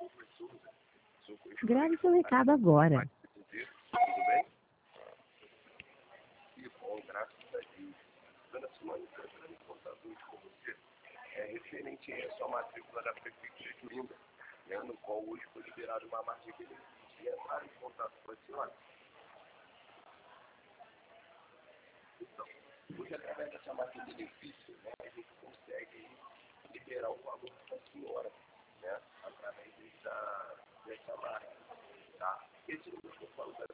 Grave seu recado agora. Tudo bem? Que bom, graças a Deus. Dona Simone, estou entrando em contato com você. É referente à sua matrícula da Prefeitura de Olinda, né, no qual hoje foi liberada uma margem de benefício. E entrar em contato com a senhora. Então, hoje através dessa margem de benefício, né,